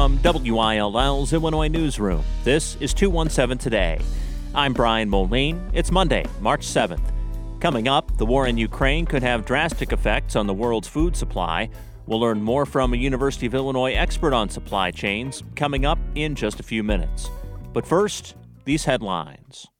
From WILL's Illinois Newsroom, this is 217 Today. I'm Brian Moline. It's Monday, March 7th. Coming up, the war in Ukraine could have drastic effects on the world's food supply. We'll learn more from a University of Illinois expert on supply chains coming up in just a few minutes. But first, these headlines.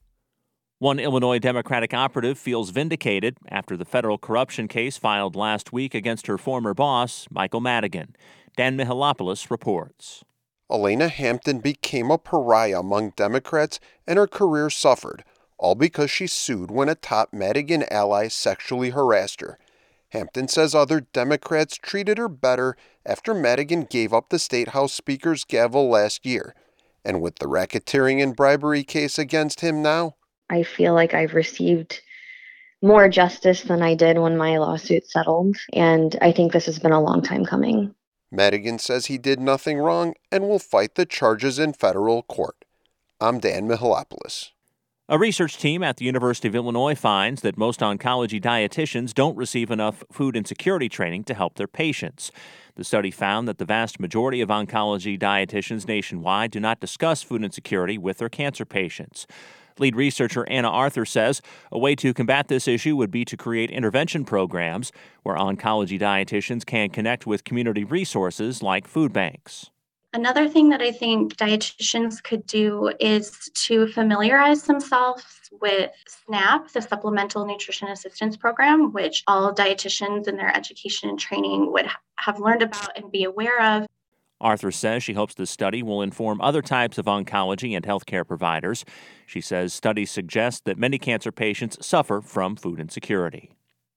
One Illinois Democratic operative feels vindicated after the federal corruption case filed last week against her former boss, Michael Madigan. Dan Mihalopoulos reports. Elena Hampton became a pariah among Democrats and her career suffered, all because she sued when a top Madigan ally sexually harassed her. Hampton says other Democrats treated her better after Madigan gave up the State House Speaker's gavel last year. And with the racketeering and bribery case against him now, I feel like I've received more justice than I did when my lawsuit settled, and I think this has been a long time coming. Madigan says he did nothing wrong and will fight the charges in federal court. I'm Dan Mihalopoulos. A research team at the University of Illinois finds that most oncology dietitians don't receive enough food insecurity training to help their patients. The study found that the vast majority of oncology dietitians nationwide do not discuss food insecurity with their cancer patients. Lead researcher Anna Arthur says a way to combat this issue would be to create intervention programs where oncology dietitians can connect with community resources like food banks. Another thing that I think dietitians could do is to familiarize themselves with SNAP, the Supplemental Nutrition Assistance Program, which all dietitians in their education and training would have learned about and be aware of. Arthur says she hopes this study will inform other types of oncology and healthcare providers. She says studies suggest that many cancer patients suffer from food insecurity.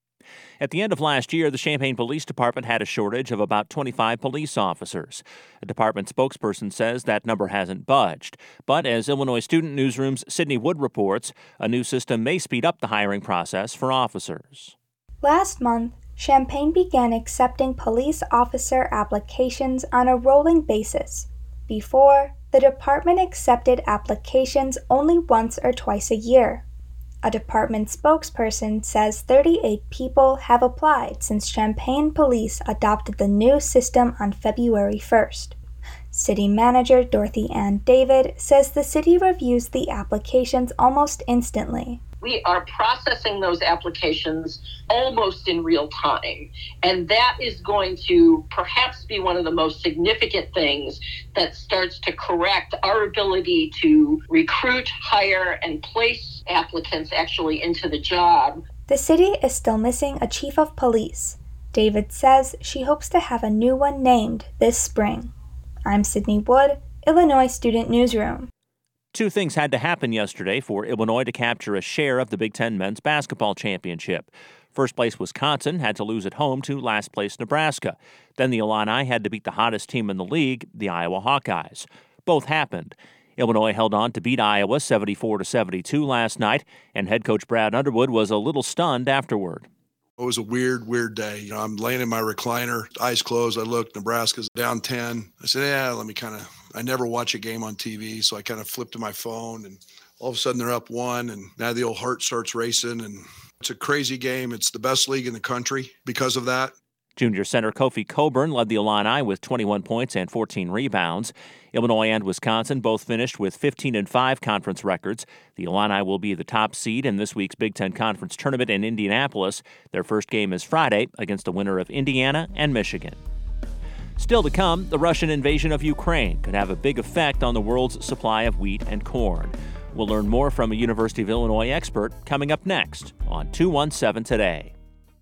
At the end of last year, the Champaign Police Department had a shortage of about 25 police officers. A department spokesperson says that number hasn't budged. But as Illinois Student Newsroom's Sydney Wood reports, a new system may speed up the hiring process for officers. Last month, Champaign began accepting police officer applications on a rolling basis. Before, the department accepted applications only once or twice a year. A department spokesperson says 38 people have applied since Champaign Police adopted the new system on February 1st. City Manager Dorothy Ann David says the city reviews the applications almost instantly. We are processing those applications almost in real time. And that is going to perhaps be one of the most significant things that starts to correct our ability to recruit, hire, and place applicants actually into the job. The city is still missing a chief of police. David says she hopes to have a new one named this spring. I'm Sydney Wood, Illinois Student Newsroom. Two things had to happen yesterday for Illinois to capture a share of the Big Ten men's basketball championship. First place Wisconsin had to lose at home to last place Nebraska. Then the Illini had to beat the hottest team in the league, the Iowa Hawkeyes. Both happened. Illinois held on to beat Iowa 74-72 last night, and head coach Brad Underwood was a little stunned afterward. It was a weird day. I'm laying in my recliner, eyes closed. I look, Nebraska's down 10. I said, I never watch a game on TV, so I kind of flipped to my phone, and all of a sudden they're up 1, and now the old heart starts racing, and it's a crazy game. It's the best league in the country because of that. Junior center Kofi Coburn led the Illini with 21 points and 14 rebounds. Illinois and Wisconsin both finished with 15-5 conference records. The Illini will be the top seed in this week's Big Ten Conference tournament in Indianapolis. Their first game is Friday against the winner of Indiana and Michigan. Still to come, the Russian invasion of Ukraine could have a big effect on the world's supply of wheat and corn. We'll learn more from a University of Illinois expert coming up next on 217 Today.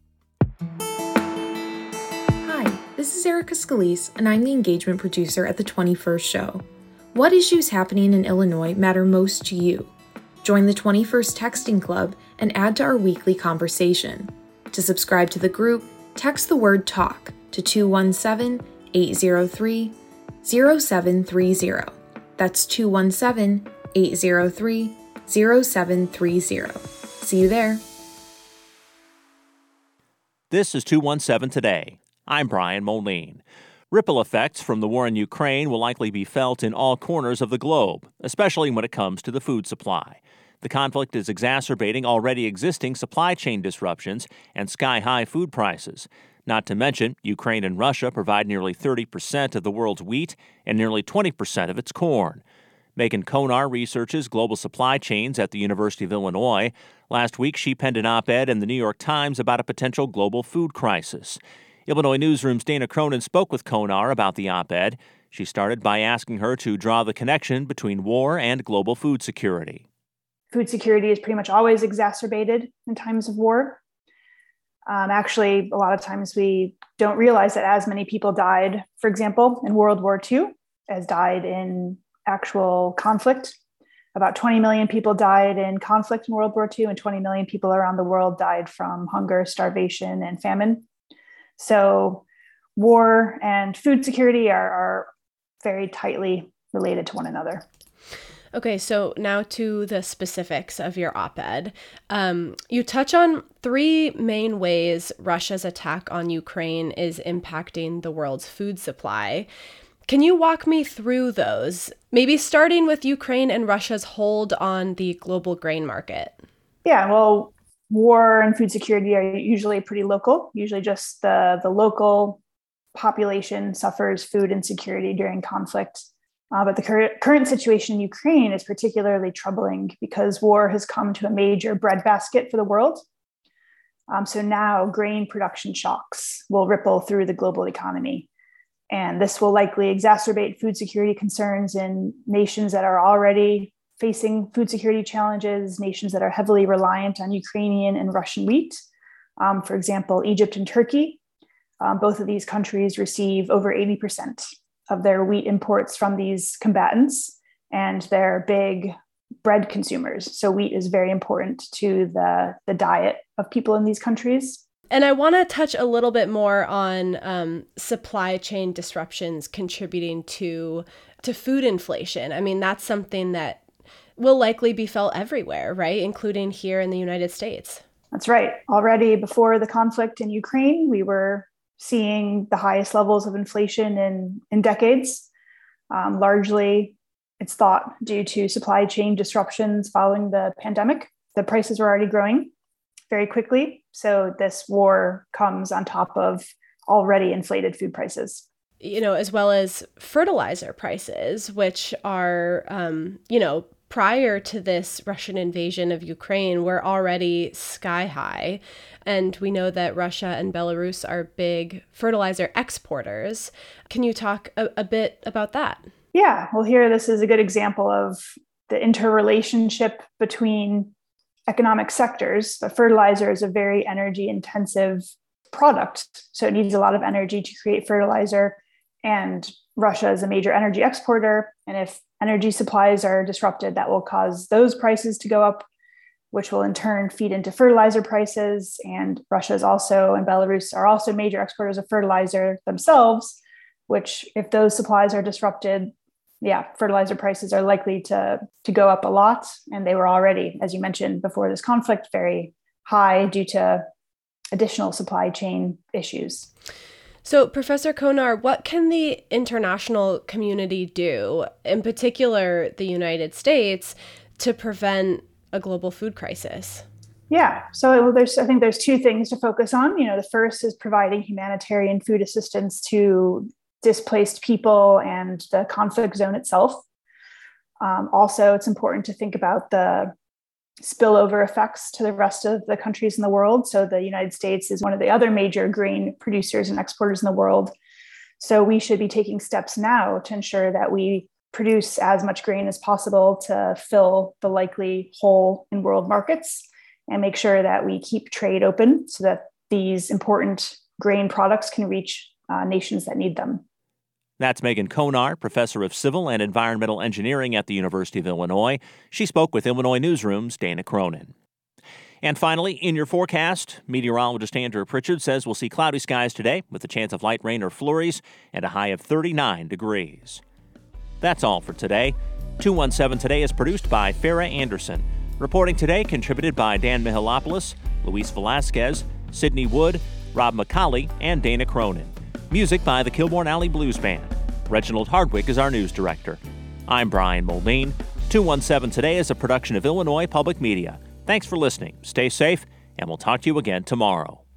This is Erica Scalise, and I'm the engagement producer at the 21st Show. What issues happening in Illinois matter most to you? Join the 21st Texting Club and add to our weekly conversation. To subscribe to the group, text the word TALK to 217-803-0730. That's 217-803-0730. See you there. This is 217 Today. I'm Brian Moline. Ripple effects from the war in Ukraine will likely be felt in all corners of the globe, especially when it comes to the food supply. The conflict is exacerbating already existing supply chain disruptions and sky-high food prices. Not to mention, Ukraine and Russia provide nearly 30% of the world's wheat and nearly 20% of its corn. Megan Konar researches global supply chains at the University of Illinois. Last week, she penned an op-ed in the New York Times about a potential global food crisis. Illinois Newsroom's Dana Cronin spoke with Konar about the op-ed. She started by asking her to draw the connection between war and global food security. Food security is pretty much always exacerbated in times of war. Actually, a lot of times we don't realize that as many people died, for example, in World War II, as died in actual conflict. About 20 million people died in conflict in World War II, and 20 million people around the world died from hunger, starvation, and famine. So war and food security are very tightly related to one another. Okay, so now to the specifics of your op-ed. You touch on three main ways Russia's attack on Ukraine is impacting the world's food supply. Can you walk me through those? Maybe starting with Ukraine and Russia's hold on the global grain market. Yeah, well, war and food security are usually pretty local. Usually just the local population suffers food insecurity during conflict. But the current situation in Ukraine is particularly troubling because war has come to a major breadbasket for the world. So now grain production shocks will ripple through the global economy. And this will likely exacerbate food security concerns in nations that are already facing food security challenges, nations that are heavily reliant on Ukrainian and Russian wheat. For example, Egypt and Turkey. Both of these countries receive over 80% of their wheat imports from these combatants, and they're big bread consumers. So wheat is very important to the diet of people in these countries. And I want to touch a little bit more on supply chain disruptions contributing to food inflation. I mean, that's something that will likely be felt everywhere, right? Including here in the United States. That's right. Already before the conflict in Ukraine, we were seeing the highest levels of inflation in decades. Largely, it's thought due to supply chain disruptions following the pandemic. The prices were already growing very quickly. So this war comes on top of already inflated food prices. You know, as well as fertilizer prices, which are, prior to this Russian invasion of Ukraine, were already sky high. And we know that Russia and Belarus are big fertilizer exporters. Can you talk a bit about that? Yeah, well, here, this is a good example of the interrelationship between economic sectors. But fertilizer is a very energy intensive product. So it needs a lot of energy to create fertilizer. And Russia is a major energy exporter. And if energy supplies are disrupted, that will cause those prices to go up, which will in turn feed into fertilizer prices. And Russia is also, and Belarus are also major exporters of fertilizer themselves, which if those supplies are disrupted, fertilizer prices are likely to go up a lot. And they were already, as you mentioned before this conflict, very high due to additional supply chain issues. So, Professor Konar, what can the international community do, in particular the United States, to prevent a global food crisis? Yeah, so I think there's two things to focus on. The first is providing humanitarian food assistance to displaced people and the conflict zone itself. Also, it's important to think about the spillover effects to the rest of the countries in the world. So the United States is one of the other major grain producers and exporters in the world. So we should be taking steps now to ensure that we produce as much grain as possible to fill the likely hole in world markets and make sure that we keep trade open so that these important grain products can reach nations that need them. That's Megan Konar, professor of civil and environmental engineering at the University of Illinois. She spoke with Illinois Newsroom's Dana Cronin. And finally, in your forecast, meteorologist Andrew Pritchard says we'll see cloudy skies today with a chance of light rain or flurries and a high of 39 degrees. That's all for today. 217 Today is produced by Farah Anderson. Reporting today contributed by Dan Mihalopoulos, Luis Velasquez, Sydney Wood, Rob McCauley, and Dana Cronin. Music by the Kilbourne Alley Blues Band. Reginald Hardwick is our news director. I'm Brian Mulvane. 217 Today is a production of Illinois Public Media. Thanks for listening. Stay safe, and we'll talk to you again tomorrow.